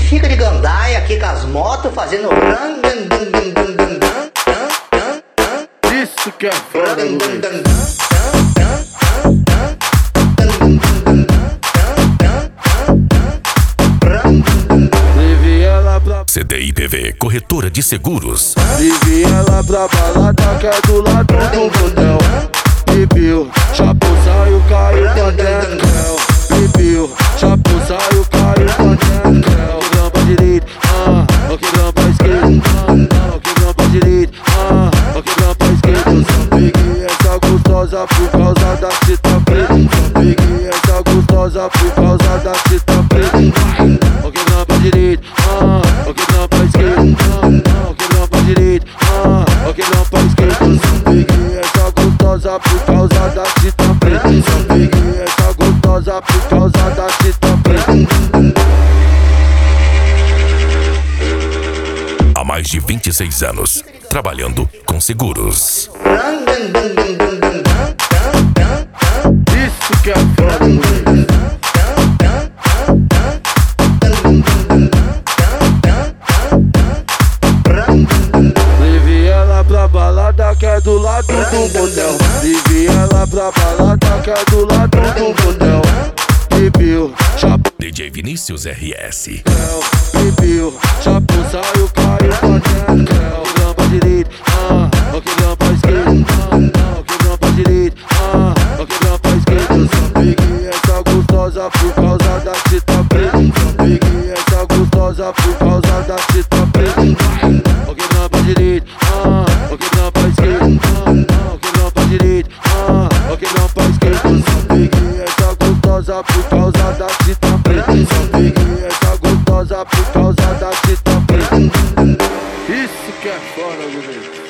fica de gandaia aqui com as motos fazendo isso que é foda, levei ela pra CDIPV, corretora de seguros. levei ela pra balada que é do lado do bordel. Bebeu, chapou, saiu, caiu pra dentro. Bebeu, chapou, saiu, caiu pra dentro. Ok, pra direita, ok, pra esquerda, ok, pra direita, ok, pra esquerda. Eu só peguei essa gostosa por causa da fita preta. Só peguei essa gostosa por causa da fita preta. Ok, pra direita, ok, pra esquerda, ok, pra direita, ok, pra esquerda. Eu só peguei essa gostosa por causa da fita preta. Só peguei essa gostosa por causa da fita preta. Há mais de 26 anos, trabalhando com seguros. Isso que é foda, levei ela pra balada que é do lado do bordel. Levei ela pra balada que é do lado do bordel. Bebeu, chapou, DJ Vinícius RS. bebeu, chapou, saiu, caiu pra dentro. Ok, pra direita, ok, pra esquerda, ok, pra direita, ok, pra esquerda. Eu só peguei essa gostosa por causa da fita preta. Só peguei essa gostosa por causa da fita preta. Ok, pra direita, ok, pra esquerda, ok, pra direita, ok, pra esquerda. Eu só peguei essa gostosa por causa da fita preta. Só peguei essa gostosa por causa da fita preta. Isso que é foda, bonito.